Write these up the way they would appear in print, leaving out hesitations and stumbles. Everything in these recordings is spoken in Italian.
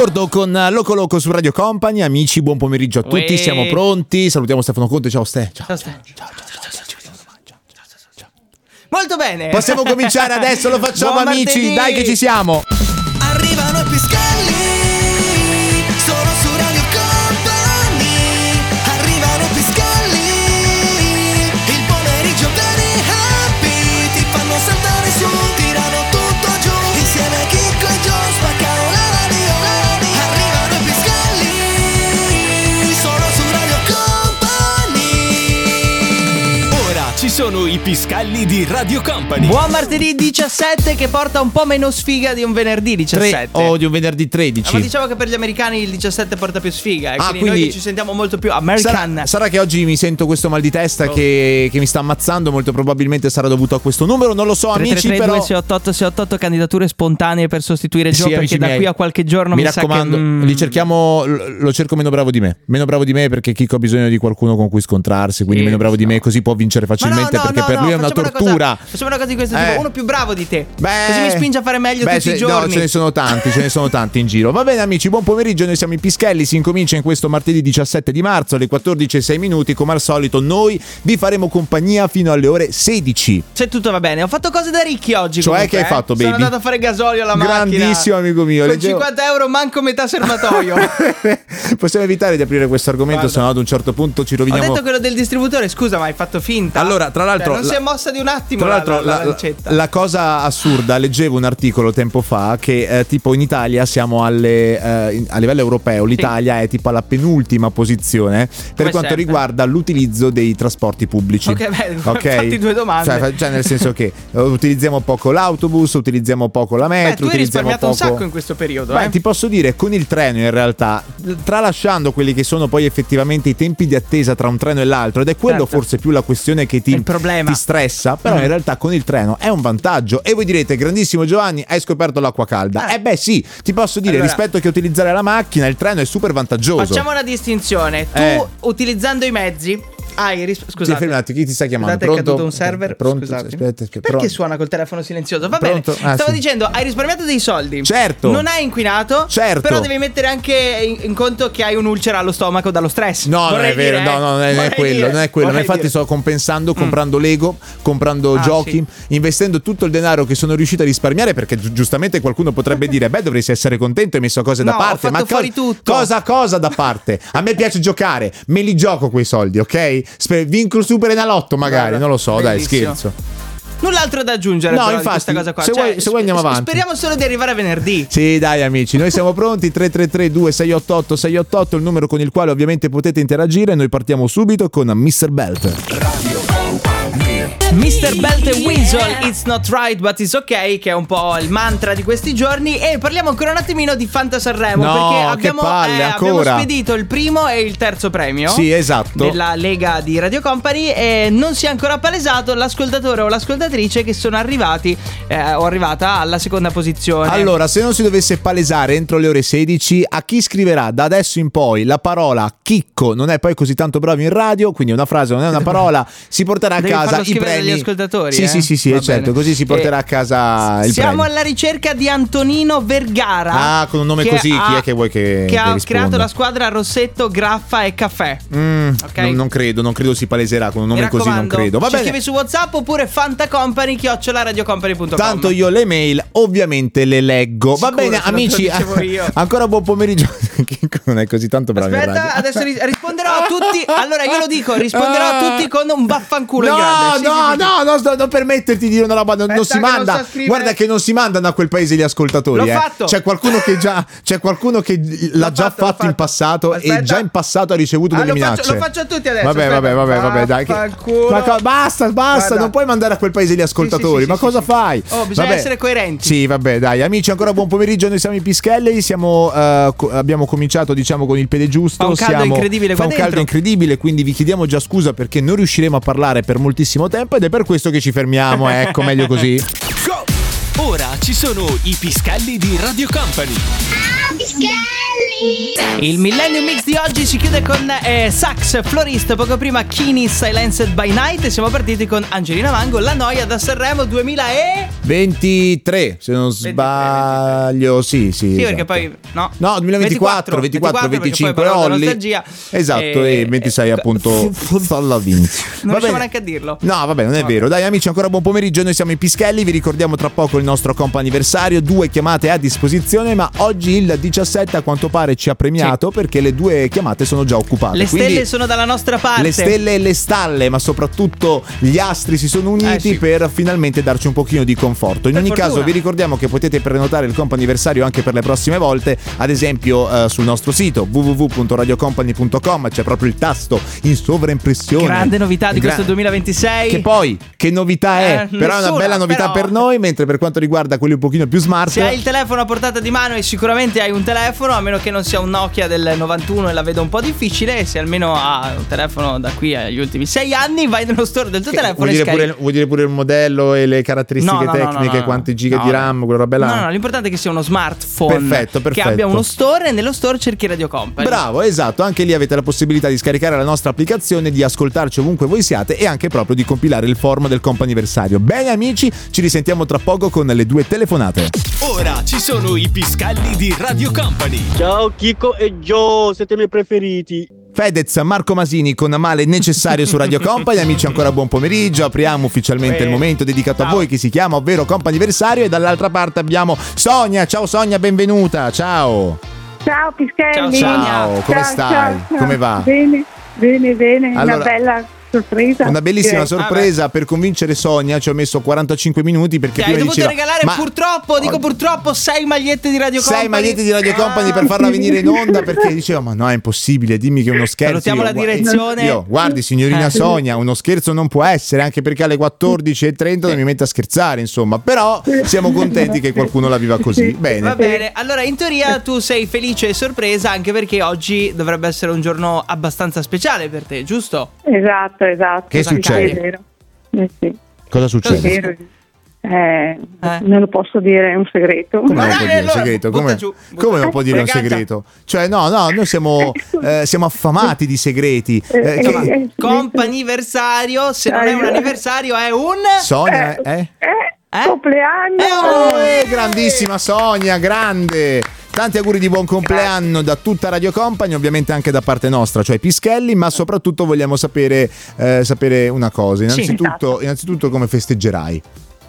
Sordo con Loco Loco su Radio Company. Amici, buon pomeriggio a tutti, siamo pronti. Salutiamo Stefano Conte. Ciao Ste. Ciao. Molto bene. Possiamo cominciare adesso, lo facciamo. Buon amici, martedì. Dai che ci siamo. Arrivano i Piscalli, sono su Radio Company. Arrivano i Piscalli, il pomeriggio very happy. Ti fanno saltare su, tirano tutto giù. Insieme a Chicco e Gio spaccano la radio. Arrivano i Piscalli, sono su Radio Company. Ora ci sono i Piscalli di Radio Company. Buon martedì 17, che porta un po' meno sfiga di un venerdì 17 o di un venerdì 13. Ma diciamo che per gli americani il 17 porta più sfiga, quindi noi ci sentiamo molto più American. Sarà che oggi mi sento questo mal di testa che mi sta ammazzando. Molto probabilmente sarà dovuto a questo numero, non lo so. 3, amici, 3, 3, però 688 candidature spontanee per sostituire Gio, perché da qui a qualche giorno mi raccomando, sa che li cerchiamo. Lo cerco meno bravo di me perché Chicco ha bisogno di qualcuno con cui scontrarsi, quindi meno bravo di me, così può vincere facilmente, perché per lui è una tortura. Facciamo una cosa di questo tipo, uno più bravo di te, così mi spinge a fare meglio tutti i giorni. No, ce ne sono tanti in giro. Va bene amici, buon pomeriggio, noi siamo i Pischelli. Si incomincia in questo martedì 17 di marzo alle 14:06. Come al solito noi vi faremo compagnia fino alle ore 16. Se tutto va bene. Ho fatto cose da ricchi oggi. Cioè, comunque, che hai fatto, baby? Sono andato a fare gasolio alla macchina. Grandissimo amico mio. Con 50 euro manco metà serbatoio. Possiamo evitare di aprire questo argomento, se no ad un certo punto ci roviniamo. Ho detto quello del distributore, scusa, ma hai fatto finta. Allora, tra l'altro, non si è mossa di un attimo. Tra l'altro, la cosa assurda, leggevo un articolo tempo fa che tipo in Italia siamo a livello europeo, l'Italia è tipo alla penultima posizione per quanto riguarda l'utilizzo dei trasporti pubblici. Ok, fatti due domande. Cioè nel senso che utilizziamo poco l'autobus, utilizziamo poco la metro. Tu hai risparmiato un sacco in questo periodo. Ti posso dire, con il treno in realtà, tralasciando quelli che sono poi effettivamente i tempi di attesa tra un treno e l'altro, ed è quello forse più la questione che ti stressa, però in realtà con il treno è un vantaggio. E voi direte, grandissimo Giovanni, hai scoperto l'acqua calda. Beh sì, ti posso dire, rispetto che utilizzare la macchina, il treno è super vantaggioso. Facciamo una distinzione. Tu utilizzando i mezzi scusate, fermi un attimo, chi ti sta chiamando? Scusate, è caduto un server. Pronto? Aspetta. Perché suona col telefono silenzioso? Va bene. Stavo dicendo, hai risparmiato dei soldi. Certo. Non hai inquinato. Certo. Però devi mettere anche in conto che hai un'ulcera allo stomaco dallo stress. No, non è vero. Non è quello. Ma infatti sto compensando, comprando Lego, comprando giochi, investendo tutto il denaro che sono riuscito a risparmiare, perché giustamente qualcuno potrebbe dire, dovresti essere contento, hai messo cose da parte. Ho fatto fuori tutto. Cosa da parte? A me piace giocare, me li gioco quei soldi, ok? Vinco Super Enalotto magari, non lo so, bellissimo. Dai, scherzo. Null'altro da aggiungere, no, però, infatti, di questa cosa qua. Se vuoi andiamo avanti. Speriamo solo di arrivare a venerdì. Sì, dai amici, noi siamo pronti. 333-2688-688 il numero con il quale ovviamente potete interagire. Noi partiamo subito con Mr. Belt. Mr. Belt e Weasel, It's Not Right But It's Okay, che è un po' il mantra di questi giorni. E parliamo ancora un attimino di Fanta Sanremo, perché abbiamo spedito il primo e il terzo premio. Sì, esatto, della Lega di Radio Company, e non si è ancora palesato l'ascoltatore o l'ascoltatrice che sono arrivati o arrivata alla seconda posizione. Allora, se non si dovesse palesare entro le ore 16, a chi scriverà da adesso in poi la parola Chicco non è poi così tanto bravo in radio, quindi una frase non è una parola, si porterà a casa i premi degli ascoltatori. Sì, certo, così si porterà a casa il premio. Siamo alla ricerca di Antonino Vergara. Con un nome così chi è che vuoi che ha risponda? Creato la squadra Rossetto, Graffa e Caffè. Okay? Non credo si paleserà con un nome così, non credo. Va bene. Scrivi su WhatsApp oppure fantacompany@radiocompany.com. Tanto io le mail ovviamente le leggo. Va bene amici, ancora buon pomeriggio. Non è così tanto bravo. Aspetta, adesso risponderò a tutti. Allora io lo dico, risponderò a tutti con un vaffanculo in grande. Non permetterti di dire una roba, non si manda. Guarda che non si mandano a quel paese gli ascoltatori. L'ho fatto. C'è qualcuno che l'ha già fatto in passato. E già in passato ha ricevuto delle minacce. Lo faccio a tutti adesso. Vabbè, dai. Basta, guarda, non puoi mandare a quel paese gli ascoltatori. Ma cosa fai? Bisogna essere coerenti. Sì, vabbè, dai. Amici, ancora buon pomeriggio. Noi siamo i Pischelli. Abbiamo cominciato, diciamo, con il piede giusto. Fa un caldo incredibile qua dentro. Fa un caldo incredibile, quindi vi chiediamo già scusa perché non riusciremo a parlare per moltissimo tempo ed è per questo che ci fermiamo. Ecco, meglio così. Ora ci sono i Piscalli di Radio Company. Piscalli! Il Millennium Mix di oggi si chiude con Sax, Florist, poco prima Kini, Silenced by Night, e siamo partiti con Angelina Mango, La Noia da Sanremo 2023, se non sbaglio. Sì, sì, esatto. Perché poi no 2024, 25 Olli. Esatto, e 26 appunto Falla Vinci. Non riusciamo neanche a dirlo. No, vabbè, non è vero. Dai amici, ancora buon pomeriggio, noi siamo i Pischelli, vi ricordiamo tra poco il nostro comp'anniversario, 2 chiamate a disposizione, ma oggi il 17 a quanto pare ci ha premiato perché le 2 chiamate sono già occupate. Le stelle sono dalla nostra parte. Le stelle e le stalle, ma soprattutto gli astri si sono uniti per finalmente darci un pochino di conforto. In ogni caso vi ricordiamo che potete prenotare il comp'anniversario anche per le prossime volte, ad esempio sul nostro sito www.radiocompany.com c'è proprio il tasto in sovraimpressione. Grande novità di questo 2026. Che poi, che novità è? Però è una bella novità per noi, mentre per quanto riguarda quelli un pochino più smart, se hai il telefono a portata di mano, e sicuramente hai un telefono, a meno che non sia un Nokia del 91 e la vedo un po' difficile, e se almeno ha un telefono da qui agli ultimi 6 anni, vai nello store del tuo telefono vuoi dire pure il modello e le caratteristiche tecniche, quanti giga di RAM, quella roba là? No, l'importante è che sia uno smartphone perfetto. Che abbia uno store, e nello store cerchi Radio Company. Bravo, esatto, anche lì avete la possibilità di scaricare la nostra applicazione, di ascoltarci ovunque voi siate e anche proprio di compilare il form del comp'anniversario. Bene amici, ci risentiamo tra poco con le 2 telefonate. Ora ci sono i Piscalli di Radio Company. Ciao Chico e Gio, siete i miei preferiti. Fedez, Marco Masini con Male Necessario su Radio Company. Amici, ancora buon pomeriggio. Apriamo ufficialmente il momento dedicato a voi, che si chiama ovvero comp'anniversario, e dall'altra parte abbiamo Sonia. Ciao Sonia, benvenuta. Ciao. Ciao Pischelli. Ciao, come stai? Ciao. Come va? Bene. Allora, una bella sorpresa. Una bellissima sorpresa. Per convincere Sonia ci ho messo 45 minuti perché hai dovuto regalare purtroppo 6 magliette di Radio Company. 6 magliette di Radio Company per farla venire in onda, perché diceva ma no, è impossibile, dimmi che è uno scherzo. Salutiamo la direzione. Guardi signorina Sonia, uno scherzo non può essere, anche perché alle 14:30 non mi metto a scherzare, insomma. Però siamo contenti che qualcuno la viva così. Bene. Va bene. Allora in teoria tu sei felice e sorpresa, anche perché oggi dovrebbe essere un giorno abbastanza speciale per te, giusto? Esatto. Che succede? È vero. Sì. Cosa succede? È vero. Non lo posso dire, è un segreto. Come non può dire un segreto? Come non può dire un segreto? Cioè no, noi siamo affamati di segreti. Comp'anniversario, se non è un anniversario è un Sonia compleanno. Grandissima Sonia, grande. Tanti auguri di buon compleanno da tutta Radio Company, ovviamente anche da parte nostra, cioè Pischelli, ma soprattutto vogliamo sapere una cosa. Innanzitutto come festeggerai?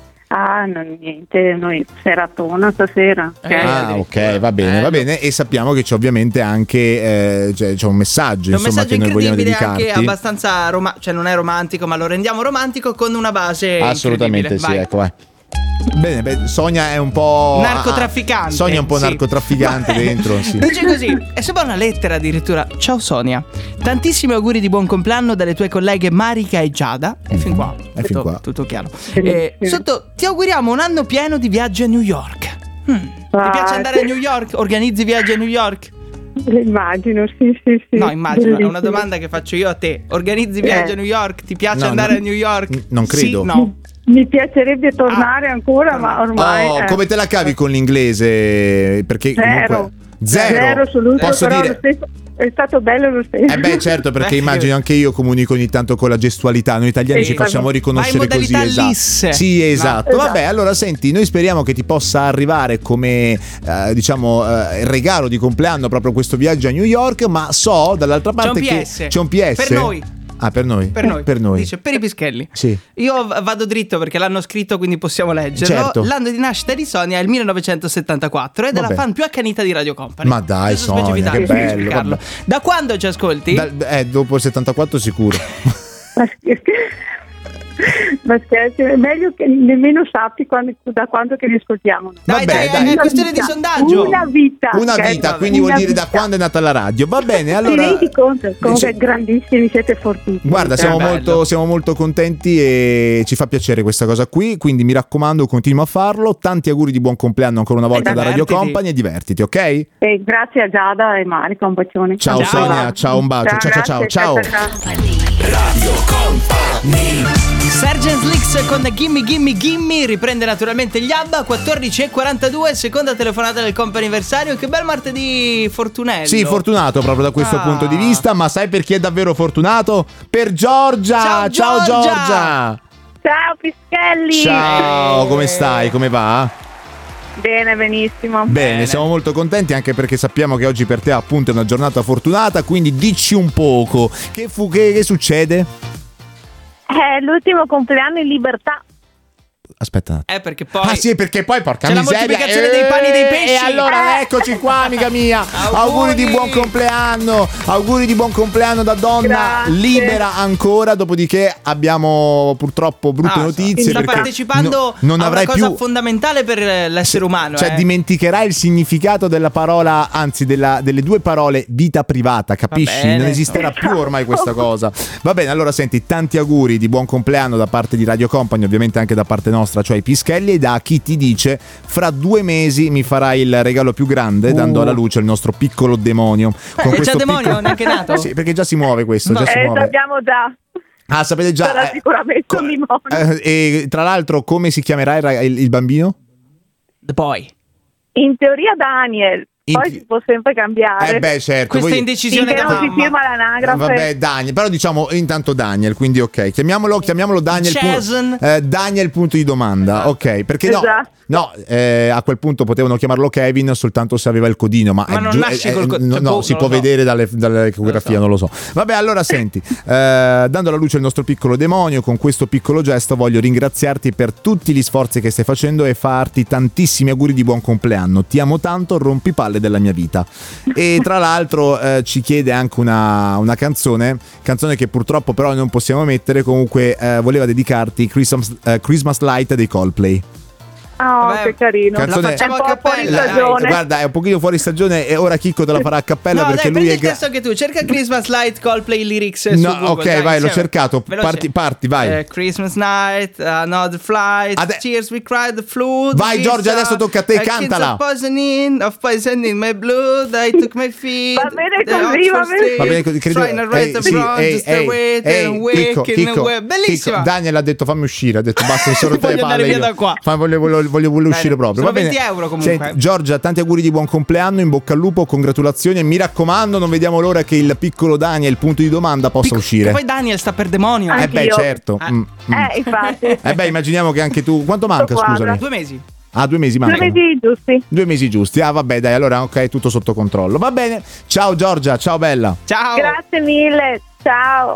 Niente, noi seratona stasera. Ok, va bene. E sappiamo che c'è ovviamente anche c'è un messaggio, che noi vogliamo dedicarti. Anche abbastanza cioè non è romantico, ma lo rendiamo romantico con una base. Assolutamente sì, ecco, vai. Bene, Sonia è un po' narcotrafficante. Sonia è un po' narcotrafficante dentro. Sì. Dice così, è sembra una lettera addirittura. Ciao Sonia, tantissimi auguri di buon compleanno dalle tue colleghe Marica e Giada. E fin qua, tutto chiaro. Sotto, ti auguriamo un anno pieno di viaggi a New York. Ti piace andare a New York? Organizzi viaggi a New York? Immagino, sì. No, immagino, bellissimo. È una domanda che faccio io a te. Organizzi viaggi a New York? Ti piace andare a New York? Non credo. Sì, no. Mi piacerebbe tornare ancora, ma ormai. Come te la cavi con l'inglese? Perché zero assoluto. Posso dire? È stato bello lo stesso. Certo, perché immagino anche io comunico ogni tanto con la gestualità. Noi italiani ci facciamo riconoscere così. Esatto. Sì, esatto. Vabbè, allora senti, noi speriamo che ti possa arrivare come regalo di compleanno proprio questo viaggio a New York, ma so dall'altra parte che c'è un PS. Per noi. Per noi. Dice per i Pischelli. Sì. Io vado dritto perché l'hanno scritto, quindi possiamo leggerlo. Certo. L'anno di nascita di Sonia è il 1974 ed è la fan più accanita di Radio Company. Ma dai, Sonia, che bello. Da quando ci ascolti? Dopo il 74 sicuro. Ma scherzi, è meglio che nemmeno sappi da quando che li ascoltiamo. Dai, è questione di sondaggio. Una vita, quindi vuol dire da quando è nata la radio. Va bene, allora. Ti rendi conto? Comunque grandissimi, siete fortissimi. Guarda, siamo molto contenti e ci fa piacere questa cosa qui, quindi mi raccomando, continua a farlo. Tanti auguri di buon compleanno ancora una volta da Radio Company e divertiti, ok? E grazie a Giada e Marica, un bacione. Ciao Sonia, ciao, un bacio. Ciao. Radio Company. Sergeant Slicks con Gimme Gimme Gimme riprende naturalmente gli ABBA. 14:42, seconda telefonata del comp'anniversario. Che bel martedì fortunello. Sì, fortunato proprio da questo punto di vista. Ma sai per chi è davvero fortunato? Per Giorgia. Ciao Giorgia. Ciao Pischelli. Ciao, come stai? Come va? Bene, benissimo. Bene, siamo molto contenti anche perché sappiamo che oggi per te appunto è una giornata fortunata, quindi dici un poco che succede? È l'ultimo compleanno in libertà. Aspetta. Perché poi. Ah sì, perché poi porca c'è miseria. la moltiplicazione dei pani e dei pesci. E allora eccoci qua, amica mia. Auguri di buon compleanno. Auguri di buon compleanno da donna. Grazie. Libera ancora. Dopodiché abbiamo purtroppo brutte notizie. Sta partecipando non a avrai una cosa più fondamentale per l'essere umano. Cioè dimenticherai il significato della parola, anzi delle due parole vita privata, capisci? Non esisterà più ormai questa cosa. Va bene, allora senti, tanti auguri di buon compleanno da parte di Radio Company, ovviamente anche da parte nostra, cioè i Pischelli, e da chi ti dice fra 2 mesi mi farai il regalo più grande dando alla luce il nostro piccolo demonio. È già demonio, neanche nato? Sì, perché già si muove questo, già si muove. Sappiamo già. Ah, sapete già. Sarà sicuramente un demonio. E tra l'altro come si chiamerà il bambino? The Boy. In teoria Daniel. Poi si può sempre cambiare. Beh, certo. Questa indecisione finché non si firma l'anagrafe. Vabbè, Daniel, però diciamo intanto Daniel, quindi ok. Chiamiamolo Daniel. Daniel punto di domanda. Ok, perché a quel punto potevano chiamarlo Kevin soltanto se aveva il codino, ma non nasci col codino. Si può vedere dall'ecografia, non lo so. Vabbè, allora senti, dando alla luce il nostro piccolo demonio, con questo piccolo gesto voglio ringraziarti per tutti gli sforzi che stai facendo e farti tantissimi auguri di buon compleanno. Ti amo tanto, rompi palle della mia vita. E tra l'altro ci chiede anche una canzone che purtroppo però non possiamo mettere. Comunque voleva dedicarti Christmas Light dei Coldplay. Oh, che carino. La facciamo a cappella. Guarda, è un pochino fuori stagione e ora Chicco te la farà a cappella perché lui è. Il testo anche tu, cerca Christmas Light Coldplay lyrics su Google. Ok, dai, vai, insieme. l'ho cercato. Parti, vai. Christmas night, another flight. Cheers, we cried the flood. Vai Giorgia, adesso tocca a te, cantala. Poison in my blood, I took my feet. Va bene così, credo. Bellissima. Daniel ha detto fammi uscire, ha detto basta, mi sono rotte le palle io. Da qua. Voglio uscire proprio. Sono Va bene. 20 euro comunque. Senti, Giorgia, tanti auguri di buon compleanno, in bocca al lupo, congratulazioni e mi raccomando, non vediamo l'ora che il piccolo Daniel, punto di domanda, possa uscire. E poi Daniel sta per demonio. Certo. Infatti. Immaginiamo che anche tu. Quanto manca, scusami? 2 mesi. 2 mesi mancano. 2 mesi giusti. 2 mesi giusti. Vabbè, dai, allora ok, tutto sotto controllo. Va bene. Ciao Giorgia, ciao bella. Ciao. Grazie mille. Ciao.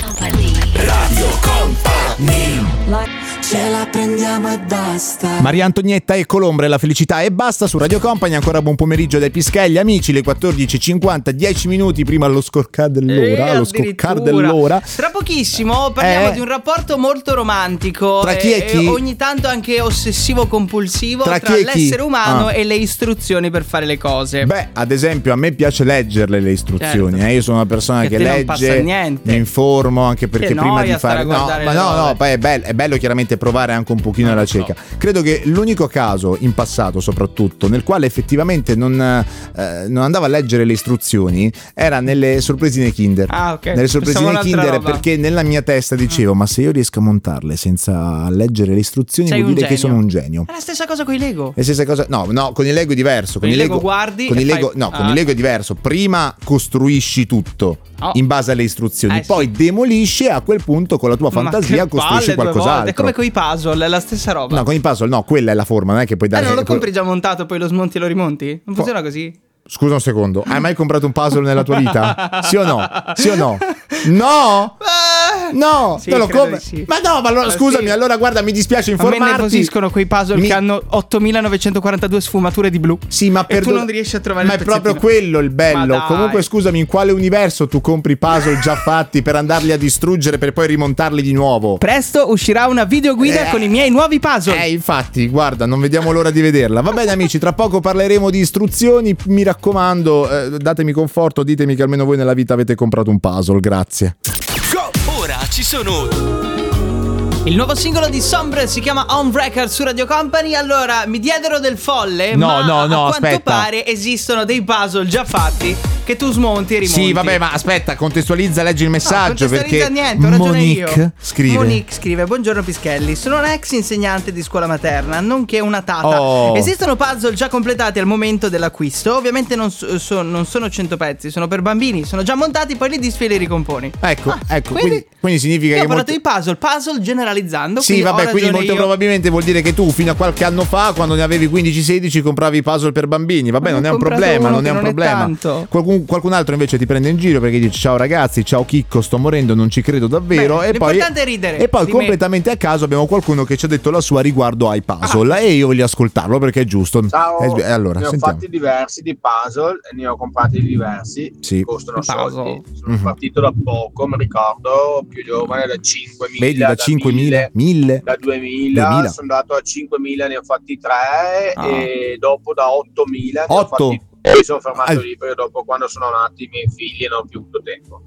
Radio Company. Ce la prendiamo e basta. Maria Antonietta e Colombre, la felicità e basta su Radio Company. Ancora buon pomeriggio dai Pischelli, amici. Le 14:50, 10 minuti prima allo scoccare dell'ora. Tra pochissimo parliamo di un rapporto molto romantico. Tra chi e chi? Ogni tanto anche ossessivo compulsivo tra l'essere umano e le istruzioni per fare le cose. Beh, ad esempio, a me piace leggerle le istruzioni. Certo. Io sono una persona che legge, mi informo anche perché prima di fare. Poi è bello chiaramente provare anche un pochino la cieca. Credo che l'unico caso in passato, soprattutto, nel quale effettivamente non andavo a leggere le istruzioni era nelle sorpresine Kinder. Nelle sorpresine Kinder, perché nella mia testa dicevo: ma se io riesco a montarle senza leggere le istruzioni, vuol dire che sono un genio. È la stessa cosa con i Lego. La stessa cosa. No, con i Lego è diverso. Con i Lego guardi. Con i Lego, con i Lego è diverso. Prima costruisci tutto in base alle istruzioni, poi demolisci e a quel punto con la tua fantasia costruisci qualcos'altro. È come con i puzzle, è la stessa roba. No, con i puzzle no, quella è la forma, non è che puoi dare. Non lo compri già montato, poi lo smonti e lo rimonti? Non funziona così? Scusa un secondo, hai mai comprato un puzzle nella tua vita? Sì o no? Sì o no? No! No, sì, te lo compri. Sì. Ma no, ma allora scusami, sì. Allora guarda, mi dispiace informarti. A me nervosiscono quei puzzle che hanno 8942 sfumature di blu. Sì, ma tu non riesci a trovare il pezzettino. Ma è proprio quello il bello. Comunque scusami, in quale universo tu compri puzzle già fatti per andarli a distruggere per poi rimontarli di nuovo? Presto uscirà una videoguida con i miei nuovi puzzle. Infatti, guarda, non vediamo l'ora di vederla. Va bene amici, tra poco parleremo di istruzioni. Mi raccomando, datemi conforto, ditemi che almeno voi nella vita avete comprato un puzzle. Grazie. Ora ci sono Il nuovo singolo di Sombre si chiama On Record su Radio Company. Allora, mi diedero del folle, no, a quanto aspetta. pare esistono dei puzzle già fatti che tu smonti e rimonti. Sì, vabbè, ma aspetta, contestualizza, leggi il messaggio, perché niente, ho ragione io. Scrive: buongiorno Pischelli, sono un ex insegnante di scuola materna, nonché una tata. Esistono puzzle già completati al momento dell'acquisto. Ovviamente non sono 100 pezzi, sono per bambini, sono già montati, poi li disfi e li ricomponi. Ecco, quindi significa io che ho parlato di puzzle generalizzando. Sì, vabbè, quindi molto probabilmente vuol dire che tu fino a qualche anno fa, quando ne avevi 15-16, compravi i puzzle per bambini. Vabbè, non è un problema, non è un problema. Qualcun altro invece ti prende in giro perché dice: ciao ragazzi, ciao Chicco, sto morendo, non ci credo davvero. Beh, l'importante è ridere. E poi completamente a caso abbiamo qualcuno che ci ha detto la sua riguardo ai puzzle e io voglio ascoltarlo perché è giusto. Ciao, allora, ne ho sentiamo. fatti diversi di puzzle e ne ho comprati diversi. Sì. Costano soldi. Sono partito da poco, mi ricordo, più giovane, da 5.000. Vedi, da 5.000, 1.000, da 2.000, sono andato a 5.000, ne ho fatti 3 e dopo da 8.000 ne ho fatti. Mi sono fermato lì perché dopo, quando sono nati i miei figli, non ho più avuto tempo.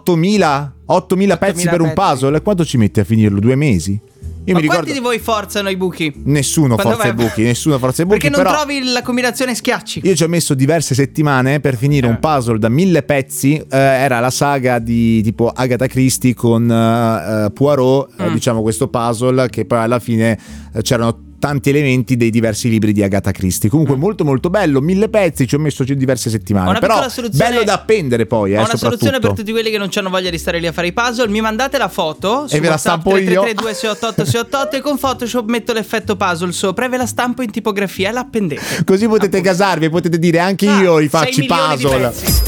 8.000 pezzi per un puzzle? E quanto ci metti a finirlo? 2 mesi? Io mi ricordo... quanti di voi forzano i buchi? Nessuno forza i buchi. Perché non trovi la combinazione schiacci. Io ci ho messo diverse settimane per finire un puzzle da 1.000 pezzi. Era la saga di tipo Agatha Christie con Poirot, diciamo questo puzzle che poi alla fine c'erano tanti elementi dei diversi libri di Agatha Christie. Comunque molto molto bello, 1.000 pezzi, ci ho messo diverse settimane. Però bello da appendere poi. Ho una soluzione per tutti quelli che non hanno voglia di stare lì a fare i puzzle. Mi mandate la foto su e ve la stampo io 333-2688 e con Photoshop metto l'effetto puzzle sopra e ve la stampo in tipografia e la appendete. Così potete gasarvi, potete dire anche io i faccio i puzzle.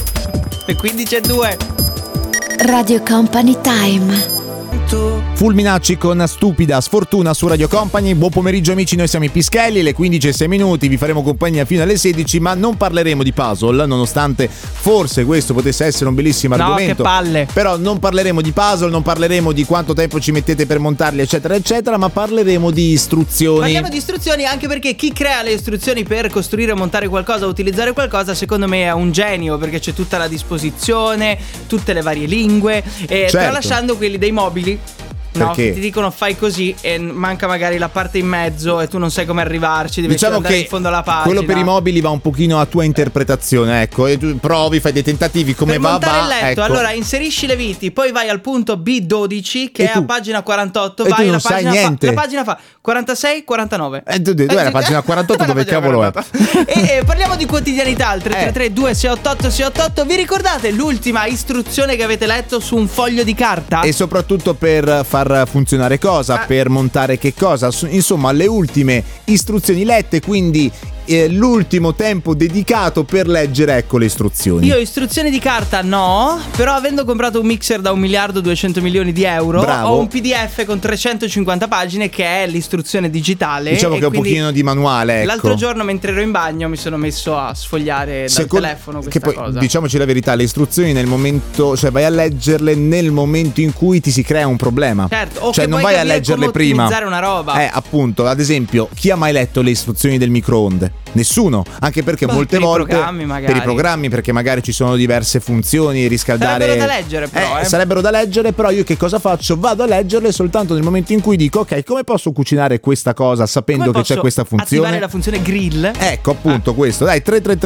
E 15:02 Radio Company Time. Fulminacci con Stupida Sfortuna su Radio Company. Buon pomeriggio amici, noi siamo i Pischelli, le 15:06, vi faremo compagnia fino alle 16, ma non parleremo di puzzle, nonostante forse questo potesse essere un bellissimo argomento. Che palle. Però non parleremo di puzzle, non parleremo di quanto tempo ci mettete per montarli eccetera eccetera, ma parleremo di istruzioni. Parliamo di istruzioni anche perché chi crea le istruzioni per costruire, montare qualcosa, utilizzare qualcosa, secondo me è un genio, perché c'è tutta la disposizione, tutte le varie lingue, tralasciando quelli dei mobili. No, che ti dicono fai così e manca magari la parte in mezzo e tu non sai come arrivarci, devi andare in fondo alla pagina. Quello per i mobili va un pochino a tua interpretazione, ecco, e tu provi, fai dei tentativi, come per montare il letto, ecco. Allora inserisci le viti, poi vai al punto B12 che è a pagina 48, e vai la pagina fa 46, 49. Dov'è la pagina 48? Dove cavolo è? E parliamo di quotidianità al 333-2688-688. Vi ricordate l'ultima istruzione che avete letto su un foglio di carta? E soprattutto per far funzionare cosa, per montare che cosa, insomma le ultime istruzioni lette, quindi l'ultimo tempo dedicato per leggere, ecco, le istruzioni. Io istruzioni di carta no, però avendo comprato un mixer da 1.200.000.000 di euro, ho un PDF con 350 pagine che è l'istruzione digitale. Diciamo che è un pochino di manuale, ecco. L'altro giorno mentre ero in bagno mi sono messo a sfogliare dal telefono questa che poi, cosa. Diciamoci la verità, le istruzioni nel momento, cioè vai a leggerle nel momento in cui ti si crea un problema. Certo, o cioè non vai a leggerle prima. Utilizzare una roba. Appunto, ad esempio, chi ha mai letto le istruzioni del microonde? Nessuno, anche perché molte volte per i programmi, perché magari ci sono diverse funzioni, riscaldare. Sarebbero da leggere però, sarebbero da leggere, però io che cosa faccio? Vado a leggerle soltanto nel momento in cui dico ok, come posso cucinare questa cosa sapendo che c'è questa funzione? Attivare la funzione grill. Ecco, appunto, questo. Dai,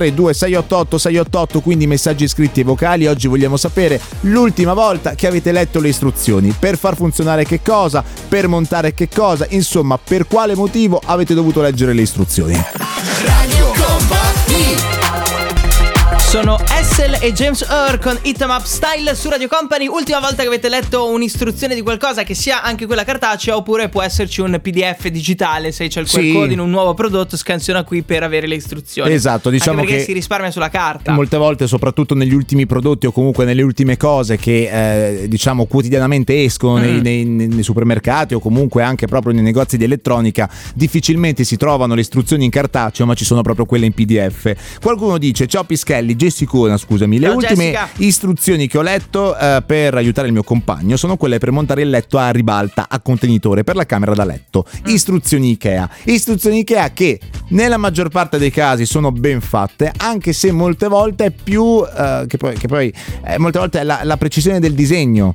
333-2688-688, quindi messaggi scritti e vocali. Oggi vogliamo sapere l'ultima volta che avete letto le istruzioni, per far funzionare che cosa, per montare che cosa, insomma, per quale motivo avete dovuto leggere le istruzioni. Radio Company. Sono Essel e James Earl con Hit 'em Up Style su Radio Company. Ultima volta che avete letto un'istruzione di qualcosa, che sia anche quella cartacea oppure può esserci un PDF digitale, se c'è il QR code in un nuovo prodotto scansiona qui per avere le istruzioni. Esatto, diciamo anche perché che si risparmia sulla carta. Molte volte, soprattutto negli ultimi prodotti o comunque nelle ultime cose che diciamo quotidianamente escono nei supermercati o comunque anche proprio nei negozi di elettronica, difficilmente si trovano le istruzioni in cartaceo, ma ci sono proprio quelle in PDF. Qualcuno dice: ciao Pischelli, Jessicona, scusami. Le ultime Jessica. istruzioni che ho letto per aiutare il mio compagno sono quelle per montare il letto a ribalta a contenitore per la camera da letto. Istruzioni Ikea che nella maggior parte dei casi sono ben fatte, anche se molte volte è più che poi molte volte è la precisione del disegno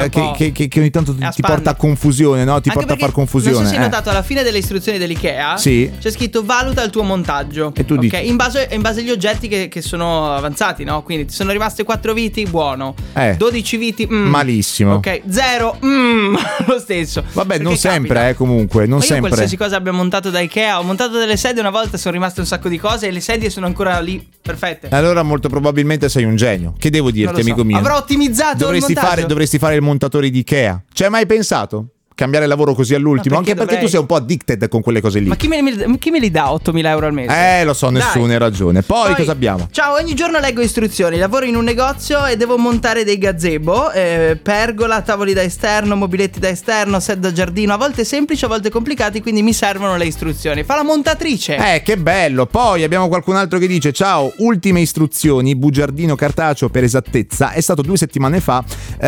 che ogni tanto ti porta a confusione, no? Ti porta a far confusione. Non so se hai notato, alla fine delle istruzioni dell'Ikea c'è scritto valuta il tuo montaggio. E tu dici? In base agli oggetti che sono avanzati, no? Quindi ti sono rimaste 4 viti, buono. 12 viti, malissimo. Ok, 0, lo stesso. Vabbè, perché non sempre, comunque, non sempre. Qualsiasi cosa abbia montato da Ikea, ho montato delle sedie una volta, sono rimaste un sacco di cose e le sedie sono ancora lì, perfette. Allora molto probabilmente sei un genio. Che devo dirti, amico mio? Avrò ottimizzato il montaggio. Dovresti fare il montatore di Ikea. Ci hai mai pensato? Cambiare lavoro così all'ultimo, anche perché tu sei un po' addicted con quelle cose lì. Ma chi me li dà 8.000 euro al mese? Lo so, nessuno, hai ragione. Poi cosa abbiamo? Ciao, ogni giorno leggo istruzioni. Lavoro in un negozio e devo montare dei gazebo, pergola, tavoli da esterno, mobiletti da esterno, set da giardino, a volte semplici, a volte complicati, quindi mi servono le istruzioni. Fa la montatrice. Che bello. Poi abbiamo qualcun altro che dice: ciao, ultime istruzioni, bugiardino cartaceo per esattezza. È stato 2 settimane fa,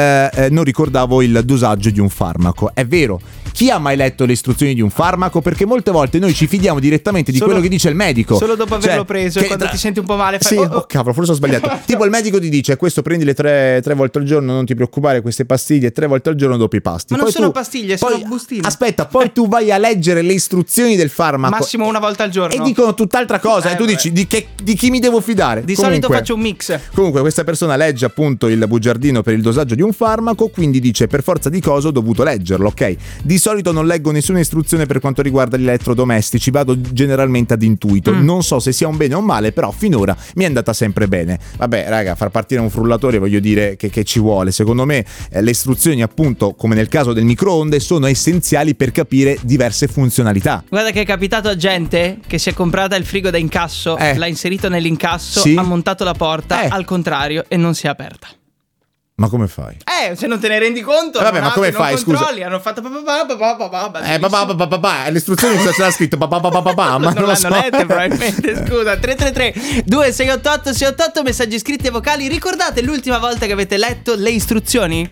non ricordavo il dosaggio di un farmaco. È vero. Chi ha mai letto le istruzioni di un farmaco? Perché molte volte noi ci fidiamo direttamente di quello che dice il medico. Solo dopo averlo preso, e quando ti senti un po' male fai cavolo, forse ho sbagliato. Tipo il medico ti dice: questo prendile 3 volte al giorno, non ti preoccupare, queste pastiglie 3 volte al giorno dopo i pasti. Ma non sono pastiglie, sono bustine. Aspetta, poi tu vai a leggere le istruzioni del farmaco. Massimo una volta al giorno. E dicono tutt'altra cosa. E tu dici: di chi mi devo fidare? Solito faccio un mix. Comunque questa persona legge appunto il bugiardino per il dosaggio di un farmaco, quindi dice: per forza di cosa ho dovuto leggerlo, ok? Di solito non leggo nessuna istruzione per quanto riguarda gli elettrodomestici, vado generalmente ad intuito. Non so se sia un bene o un male, però finora mi è andata sempre bene. Vabbè, raga, far partire un frullatore, voglio dire che ci vuole. Secondo me le istruzioni, appunto, come nel caso del microonde, sono essenziali per capire diverse funzionalità. Guarda che è capitato a gente che si è comprata il frigo da incasso, l'ha inserito nell'incasso, ha montato la porta al contrario e non si è aperta. Ma come fai? Se non te ne rendi conto, vabbè, ma come fai? Scusa. Hanno fatto le istruzioni cosa c'era scritto? Ma non lo so. Lette, probabilmente. Scusa, 333 2688 688 messaggi scritti e vocali. Ricordate l'ultima volta che avete letto le istruzioni?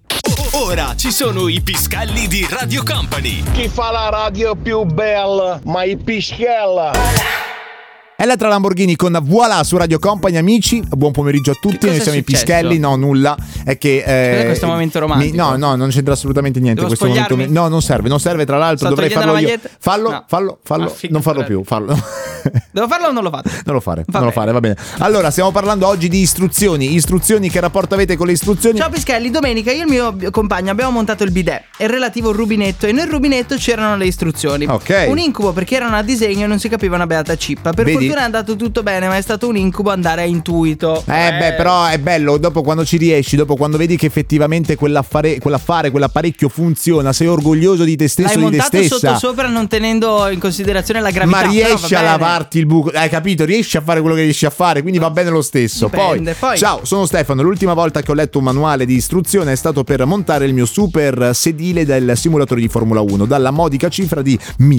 Ora ci sono i piscalli di Radio Company. Chi fa la radio più bella? Ma i piscella. Elettra Lamborghini con Voilà su Radio Company, amici. Buon pomeriggio a tutti. Noi siamo i Pischelli. No, nulla. È che questo momento romantico. No, non c'entra assolutamente niente. Devo questo momento. No, non serve. Tra l'altro, dovrei farlo io. Fallo. Non farlo più. Fallo. Devo farlo o non lo fate? Non lo fare, va bene. Allora, stiamo parlando oggi di istruzioni. Istruzioni, che rapporto avete con le istruzioni? Ciao Pischelli, domenica io e il mio compagno abbiamo montato il bidet e il relativo rubinetto, e nel rubinetto c'erano le istruzioni. Ok. Un incubo perché erano a disegno e non si capiva una beata cippa. Per fortuna è andato tutto bene, ma è stato un incubo andare a intuito. Però è bello dopo quando ci riesci, dopo quando vedi che effettivamente quell'apparecchio funziona, sei orgoglioso di te stesso, di te stessa. L'hai montato sopra non tenendo in considerazione la gravità. Ma riesci a lavarti il buco, hai capito? Riesci a fare quello che riesci a fare, quindi va bene lo stesso. Dipende, poi. Ciao, sono Stefano. L'ultima volta che ho letto un manuale di istruzione è stato per montare il mio super sedile del simulatore di Formula 1 dalla modica cifra di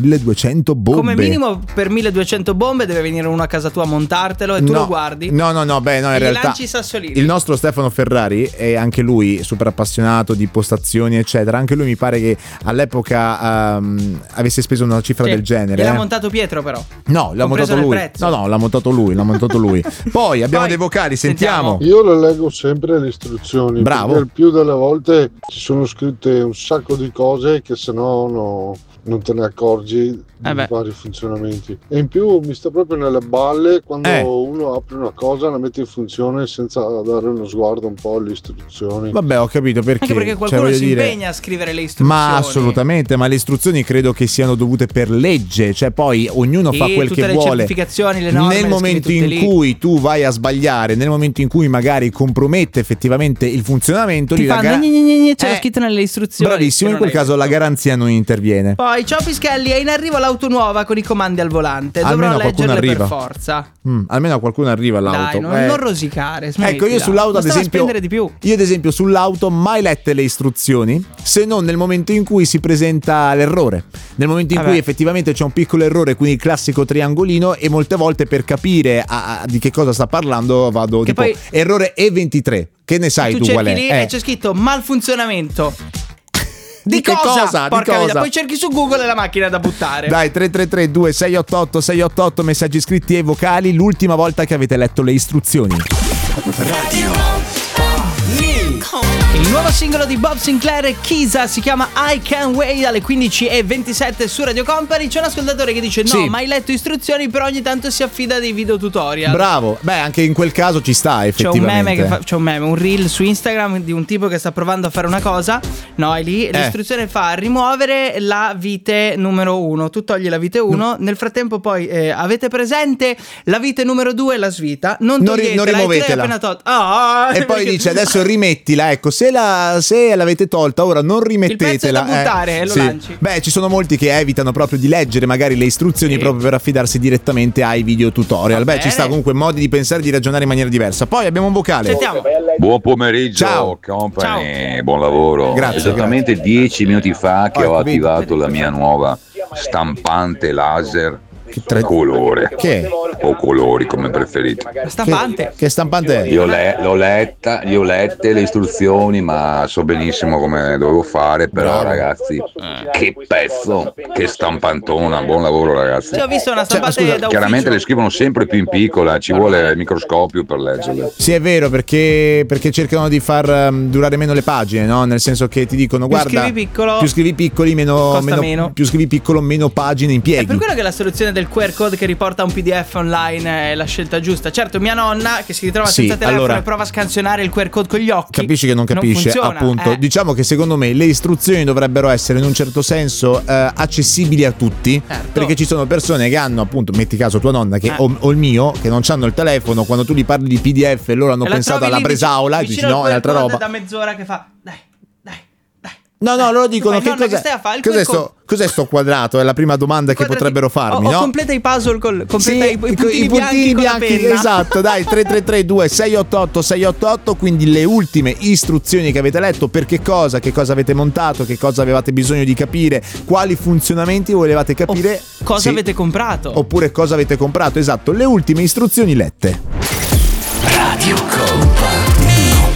1200 bombe. Come minimo per 1200 bombe deve venire uno a casa tua a montartelo e tu lo guardi. No, in realtà lanci i sassolini. il nostro Stefano Ferrari è anche lui super appassionato di postazioni eccetera. Anche lui mi pare che all'epoca avesse speso una cifra del genere. L'ha montato Pietro però. No, l'ha montato lui. No, l'ha montato lui. Poi abbiamo dei vocali, sentiamo. Io le leggo sempre le istruzioni. Bravo. Perché il più delle volte ci sono scritte un sacco di cose che sennò non te ne accorgi di vari funzionamenti. E in più mi sta proprio nelle balle quando uno apre una cosa, la mette in funzione senza dare uno sguardo un po' alle istruzioni. Vabbè, ho capito perché. Anche perché qualcuno si impegna a scrivere le istruzioni. Ma assolutamente, ma le istruzioni credo che siano dovute per legge, cioè poi ognuno fa quel che vuole. Tutte le certificazioni, le norme. Nel momento in cui tu vai a sbagliare, nel momento in cui magari compromette effettivamente il funzionamento, c'era scritto nelle istruzioni. Bravissimo, in quel caso la garanzia non interviene. Poi poi, ciao Pischelli, è in arrivo l'auto nuova con i comandi al volante. Dovrò leggerle per forza. Almeno a qualcuno arriva l'auto. Dai, non rosicare. Smettila. Ecco, io sull'auto ad esempio, di più. io ad esempio sull'auto mai lette le istruzioni, se non nel momento in cui si presenta l'errore. Nel momento in cui effettivamente c'è un piccolo errore, quindi il classico triangolino, e molte volte per capire di che cosa sta parlando vado che tipo poi, errore E23. Che ne sai tu qual è? Lì e c'è scritto malfunzionamento. Di cosa? Porca vita, poi cerchi su Google e la macchina da buttare. Dai, 333-2688-688, messaggi scritti e vocali. L'ultima volta che avete letto le istruzioni. Il nuovo singolo di Bob Sinclair e Kisa si chiama I Can't Wait, alle 15:27 su Radio Company. C'è un ascoltatore che dice no, mai letto istruzioni, però ogni tanto si affida a dei video tutorial. Bravo, beh, anche in quel caso ci sta effettivamente. C'è un meme, un reel su Instagram di un tipo che sta provando a fare una cosa. No, è lì, l'istruzione fa rimuovere la vite numero 1. Tu togli la vite 1, nel frattempo poi avete presente la vite numero 2 la svita, non rimuovetela, appena tolta. E poi dice adesso rimettila, ecco, se l'avete tolta ora non rimettetela. Il pezzo è da buttare e lo lanci. Beh, ci sono molti che evitano proprio di leggere magari le istruzioni proprio per affidarsi direttamente ai video tutorial. Beh, ci sta comunque modi di pensare e di ragionare in maniera diversa. Poi abbiamo un vocale. Sentiamo. Buon pomeriggio. Ciao Company. Ciao. Buon lavoro. Grazie. Esattamente 10 minuti fa che ho attivato la mia nuova stampante laser colore o colori come preferite. Stampante. Che stampante è? Io ho lette le istruzioni, ma so benissimo come dovevo fare. Però ragazzi, che pezzo, che stampantona. Buon lavoro ragazzi. Ho visto una stampante da chiaramente le scrivono sempre più in piccola, ci vuole il microscopio per leggerle. Sì, è vero, perché cercano di far durare meno le pagine, no? Nel senso che ti dicono guarda, più scrivi piccoli meno più scrivi piccolo meno pagine impieghi. È per quello che la soluzione del QR code che riporta un PDF online è la scelta giusta. Certo, mia nonna che si ritrova senza telefono e prova a scansionare il QR code con gli occhi, capisci che non capisce, appunto. Diciamo che secondo me le istruzioni dovrebbero essere in un certo senso accessibili a tutti, perché ci sono persone che hanno, appunto, metti caso tua nonna che o il mio, che non hanno il telefono, quando tu gli parli di PDF loro hanno pensato alla Bresaola e dici no, è un'altra roba. Da mezz'ora che fa dai. No, loro dicono cos'è sto quadrato? È la prima domanda che potrebbero farmi, no? Completa i puzzle i puntini bianchi. Esatto, dai, 333-2688-688, quindi le ultime istruzioni che avete letto, per che cosa avete montato, che cosa avevate bisogno di capire, quali funzionamenti volevate capire, cosa avete comprato. Oppure cosa avete comprato, esatto, le ultime istruzioni lette. Radio Company.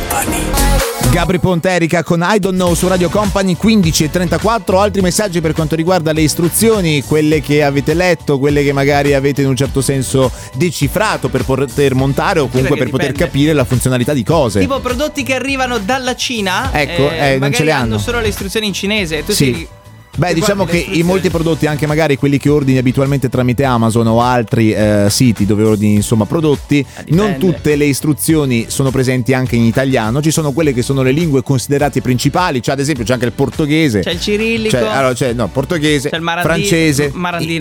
Gabri Ponte, Erika con I Don't Know su Radio Company, 15:34. Altri messaggi per quanto riguarda le istruzioni, quelle che avete letto, quelle che magari avete in un certo senso decifrato per poter montare o comunque per poter capire la funzionalità di cose. Tipo prodotti che arrivano dalla Cina, ecco, non ce le hanno solo le istruzioni in cinese. Tu Beh, diciamo che in molti prodotti, anche magari quelli che ordini abitualmente tramite Amazon o altri siti dove ordini insomma prodotti, non tutte le istruzioni sono presenti anche in italiano. Ci sono quelle che sono le lingue considerate principali, cioè ad esempio c'è anche il portoghese, c'è il cirillico, portoghese, c'è il francese,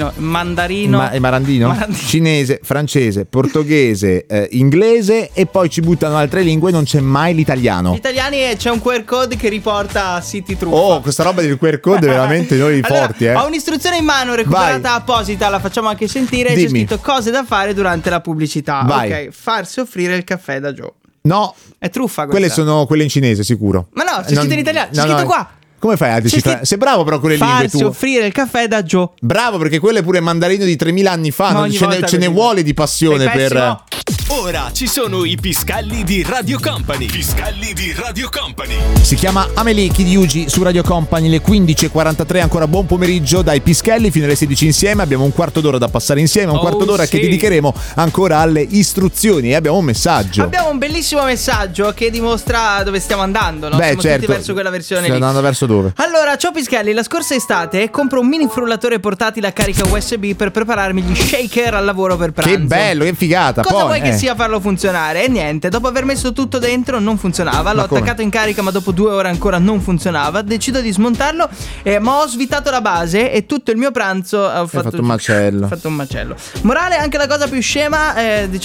marandino, cinese, francese, portoghese, inglese, e poi ci buttano altre lingue, non c'è mai l'italiano. Gli italiani c'è un QR code che riporta a siti truffa. Oh, questa roba del QR code è veramente noi forti, Ho un'istruzione in mano recuperata apposita, la facciamo anche sentire. C'è scritto cose da fare durante la pubblicità. Ok, farsi offrire il caffè da Joe. No, è truffa questa. Quelle sono quelle in cinese, sicuro. Ma no, c'è scritto in italiano, c'è scritto qua. Come fai a decifrare? Sei bravo però con le lingue tu. Farsi offrire il caffè da Joe. Bravo, perché quello è pure mandarino di 3000 anni fa. Ce ne vuole di passione per. Ora ci sono i Piscalli di Radio Company. Piscalli di Radio Company. Si chiama Amelie Kid Yugi su Radio Company, le 15:43. Ancora buon pomeriggio dai Pischelli fino alle 16 insieme. Abbiamo un quarto d'ora da passare insieme, un quarto d'ora che dedicheremo ancora alle istruzioni. E abbiamo un messaggio. Abbiamo un bellissimo messaggio che dimostra dove stiamo andando, no? Siamo tutti verso quella versione lì. Andando verso dove? Allora, ciao Pischelli, la scorsa estate compro un mini frullatore portatile a carica USB per prepararmi gli shaker al lavoro per pranzo. Che bello, che figata. Cosa vuoi che sia farlo funzionare? E niente, dopo aver messo tutto dentro non funzionava. L'ho attaccato in carica, ma dopo 2 ore ancora non funzionava. Decido di smontarlo, ma ho svitato la base e tutto il mio pranzo ho fatto un macello. Morale, anche la cosa più scema,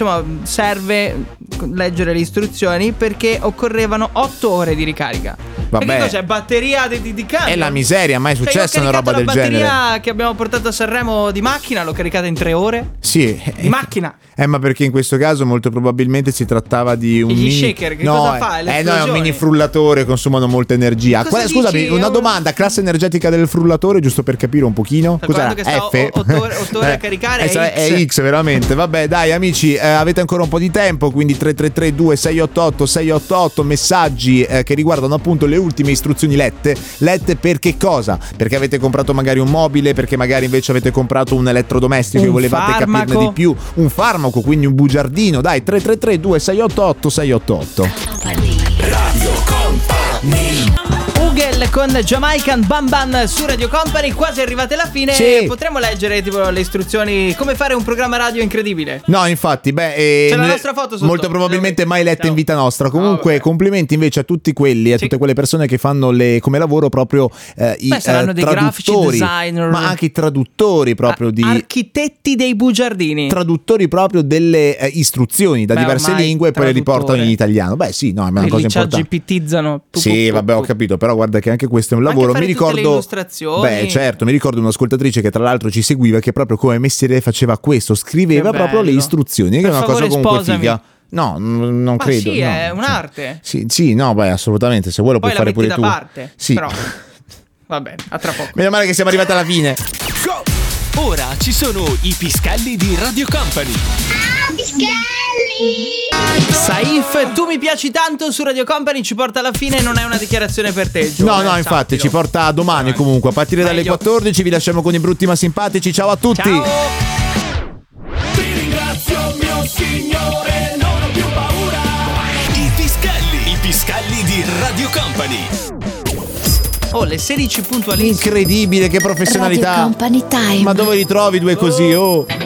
serve leggere le istruzioni, perché occorrevano 8 ore di ricarica. Vabbè. Ma che cos'è? Batteria di camion? È la miseria, mai è successa una roba del genere. La batteria che abbiamo portato a Sanremo di macchina l'ho caricata in 3 ore. Sì. Di macchina. Ma perché in questo caso molto probabilmente si trattava di un gli mini shaker, che cosa fa? No, è un mini frullatore, consumano molta energia. Scusami, una domanda, classe energetica del frullatore, giusto per capire un pochino. Cos'è? F? 8 ore a caricare è X veramente. Vabbè, dai amici, avete ancora un po' di tempo, quindi 333 2688 688 messaggi che riguardano appunto le ultime istruzioni lette per che cosa? Perché avete comprato magari un mobile, perché magari invece avete comprato un elettrodomestico e volevate capirne di più, un farmaco, quindi un bugiardino. Dai, 333 2688 688. Radio Company. Ugel con Jamaican Bam Bam su Radio Company. Quasi arrivate alla fine. Sì. Potremmo leggere tipo le istruzioni, come fare un programma radio incredibile. No, infatti, c'è la nostra foto sotto. Molto probabilmente mai letta in vita nostra. Comunque, complimenti invece a tutti quelli, a tutte quelle persone che fanno come lavoro proprio i saranno dei grafici designer, ma anche i traduttori proprio di architetti dei bugiardini, traduttori proprio delle istruzioni da diverse lingue e poi le riportano in italiano. Beh, sì, no, è una cosa importante. GPTizzano. Sì, vabbè, ho capito, però guarda che anche questo è un lavoro. Mi ricordo le illustrazioni. Beh, certo, mi ricordo un'ascoltatrice che tra l'altro ci seguiva, che proprio come mestiere faceva questo, scriveva proprio le istruzioni, che è una cosa comunque figa. No, non credo. Sì, è un'arte. Sì, no, beh, assolutamente. Se vuoi lo puoi fare pure tu. Poi la metti da parte. Sì. Però va bene, a tra poco. Meno male che siamo arrivati alla fine. Ora ci sono i Piscalli di Radio Company. Piscalli! Saif, tu mi piaci tanto su Radio Company, ci porta alla fine, non è una dichiarazione per te, Gio, No, infatti, ci porta a domani comunque. A partire dalle 14 vi lasciamo con i brutti ma simpatici. Ciao a tutti. Ciao. Ti ringrazio, mio Signore, non ho più paura. I Piscalli di Radio Company. Oh, le 16 puntualissime. Incredibile, che professionalità. Radio Company Time. Ma dove li trovi due così? Oh.